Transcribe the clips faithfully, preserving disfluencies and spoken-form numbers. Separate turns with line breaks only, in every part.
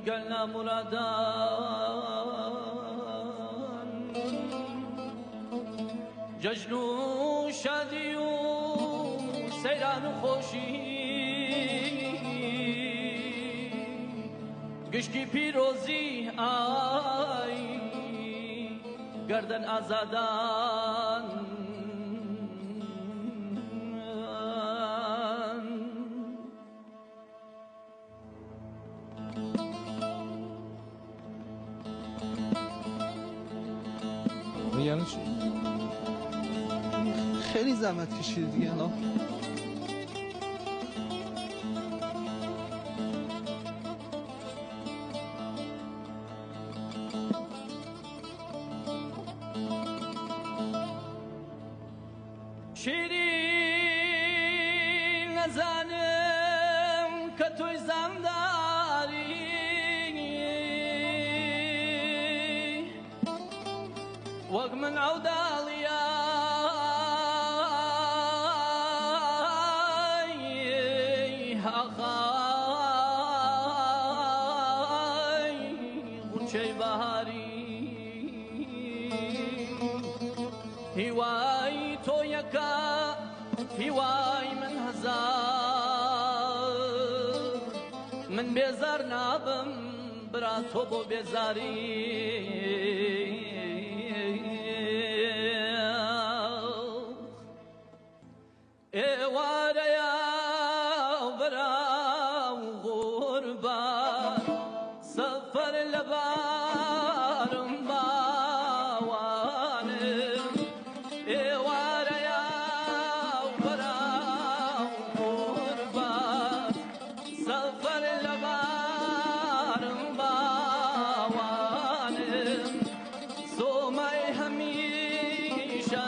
گلنا مرادان جشن و شادی و سیران و خوشی گشتی پیروزی آی گردن آزادان
یعنی چی؟ خیلی زحمت کشیدی دیگه الان.
شیرین نزانم که توی زمداری وەک من عەوداڵیای ئاخای غونچەی بەهاری هیوای تۆ یەکە هیوای من هەزار من بێزار نابم برا تۆ بۆ بێزاری ئێوارەیە بەراو غوربان سەفەر لە بارم باوانم ئێوارەیە بەراو غوربان سەفەر لە بارم باوانم سۆمای هەمیشە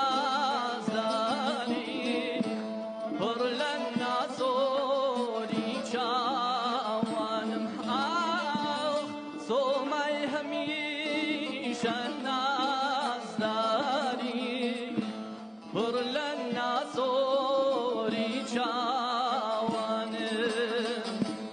نازداری پر لە ناسۆری چاوانم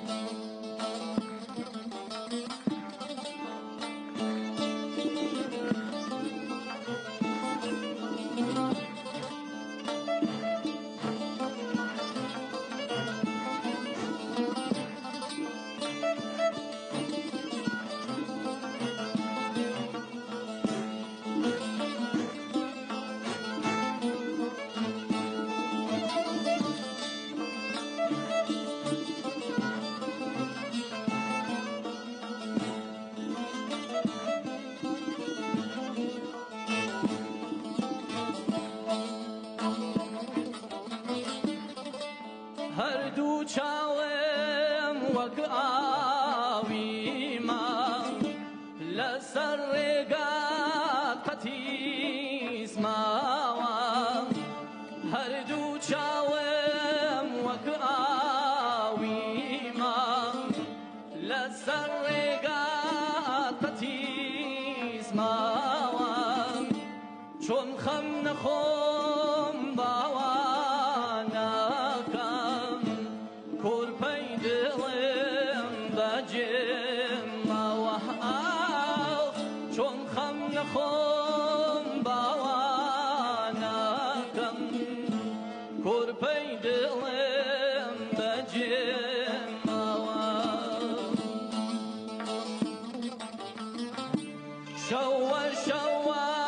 هەردوو چاوێم وەک ئاوی مام لەسەر ڕێگات قەتیس ماوە هەردوو چاوێم وەک ئاوی مام لەسەر ڕێگات قەتیس ماوە چۆن خەم نەخۆم باوە کورپەی دڵم بەجێمەوە چۆن خەم نەخۆم باوە ناکەم کورپەی دڵم بەجێمەوە شەوە شەوە